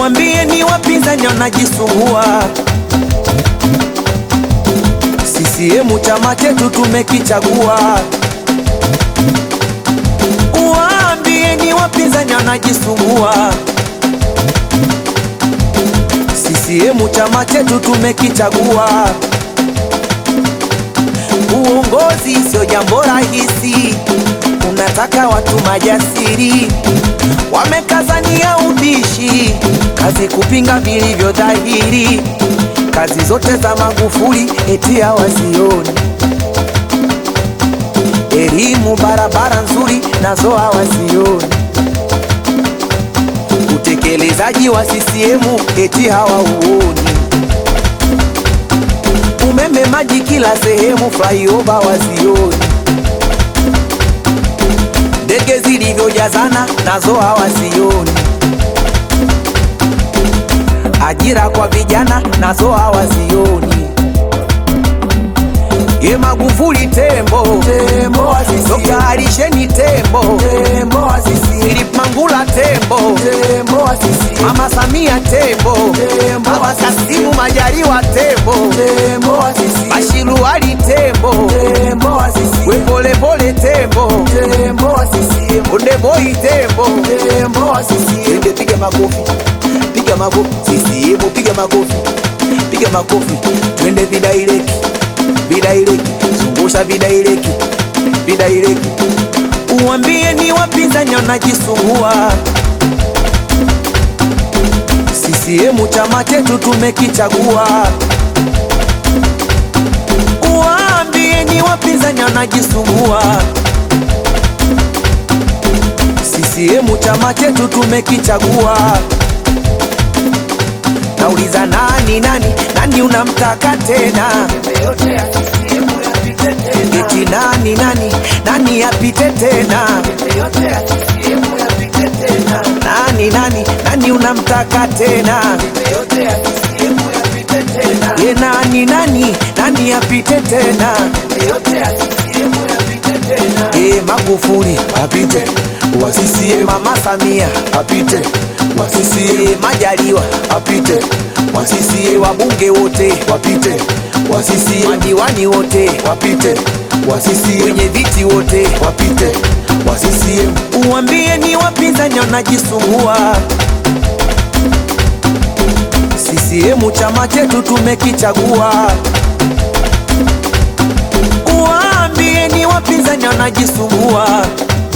Uambie ni wapinzani wanajisumbua. CCM chama chetu tumekichagua. Uambie ni wapinzani wanajisumbua. CCM chama chetu tumekichagua. Uongozi sio jambo rahisi, unataka watu majasiri, wamekazania ubishi, kazi kupinga vilivyo dhahiri. Kazi zote za Magufuli eti hawazioni, elimu barabara nzuri nazo hawazioni, utekelezaji wa CCM eti hawauoni, umeme maji kila sehemu flyover wazioni, ndege zilivyojazana nazo hawazioni, ajira kwa vijana nazo hawazioni. Ye Magufuli tembo, tembo wa CCM. Dr. Alisheni tembo, tembo wa CCM. Philip Mangula tembo, tembo wa CCM. Mama Samia tembo, tembo wa CCM. Majaliwa tembo, tembo wa CCM. Bashiru Ali tembo, tembo wa CCM. We pole pole tembo, tembo wa CCM. Onde boy tembo, tembo wa CCM. Piga makofi, piga makofi, CCM piga makofi, piga makofi. Twende vidaireki, vidaireki, zungusha vidaireki, vidaireki. Uambie ni wapinzani wanajisumbua. CCM chama chetu tumekichagua. Uambie ni wapinzani wanajisumbua. CCM chama chetu tumekichagua. Nauliza nani unamtaka tena? Eti nani apite tena? Nani unamtaka tena? Ye nani apite tena? Magufuli apite wa CCM, Mama Samia apite wa CCM, Majaliwa apite wa CCM, wabunge wote wapite wa CCM, madiwani wote wapite wa CCM, wenye viti wote wapite wa CCM. Uambie ni wapinzani wanajisumbua. CCM chama chetu tumekichagua. Uambie ni wapinzani wanajisumbua.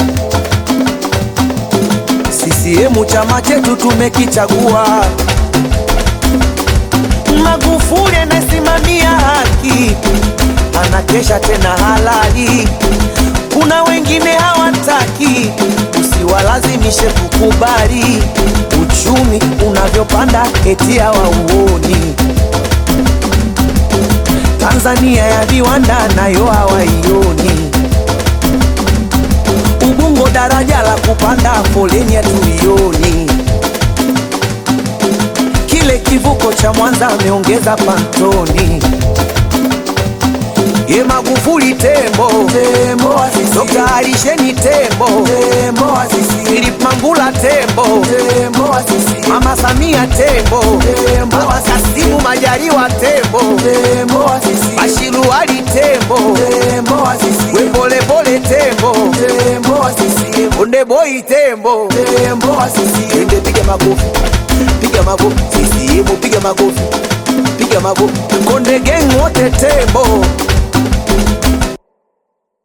CCM chama chetu tumekichagua. Magufuli anasimamia haki, anakesha tena halali. Kuna wengine hawataki, usiwalazimishe kukubali. Uchumi unavyopanda eti hawauoni. Tanzania ya viwanda nayo hawaioni. Ubungo daraja la kupanda foleni hatuioni. Kile kivuko cha Mwanza ameongeza pantoni. Ye Magufuli tembo, tembo wa CCM. Dr. Alisheni tembo, tembo wa CCM. Philip Mangula tembo, tembo wa CCM. Mama Samia tembo, tembo wa CCM. Majaliwa tembo, tembo wa CCM. Bashiru Ali tembo, tembo wa CCM. We pole pole tembo, tembo wa CCM. Onde boy tembo, tembo wa CCM. Ende piga makofi, piga makofi, CCM piga makofi, piga makofi. Konde gang wote tembo.